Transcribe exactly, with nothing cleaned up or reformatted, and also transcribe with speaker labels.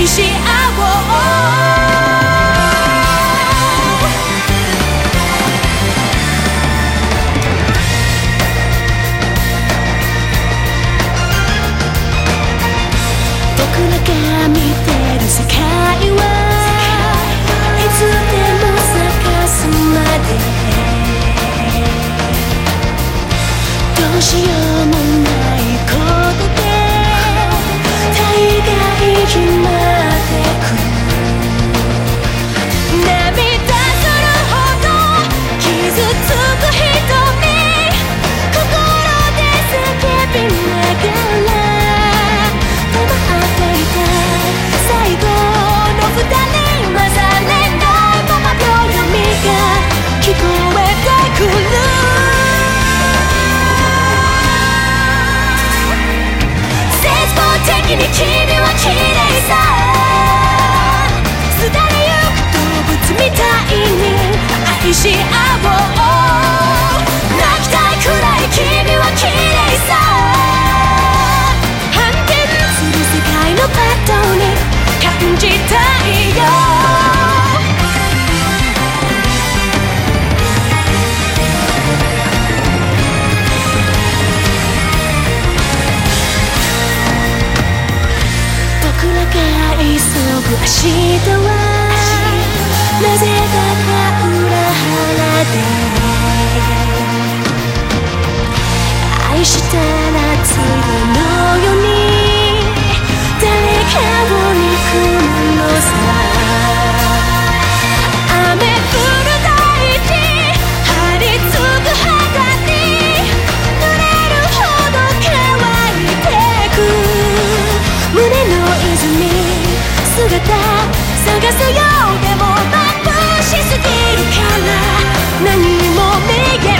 Speaker 1: 愛し合おう。僕らが見てる世界はいつでも咲かすまでどうしようもないことで大概決まってく涙するほど傷つく瞳心で叫びながら止まっていた最後の二人混ざれないまま秒読みが聞こえてくる。的に君は綺麗さすだれゆく動物みたいに愛し合おう。泣きたいくらい君は綺麗さ反転する世界のパッドに感じたいよ。急ぐ明日はなぜだか裏腹で愛した夏のように誰かを憎むのさ。雨降る大地張り付く肌に濡れるほど乾いてく胸の泉姿探すようでも眩しすぎるから何も見え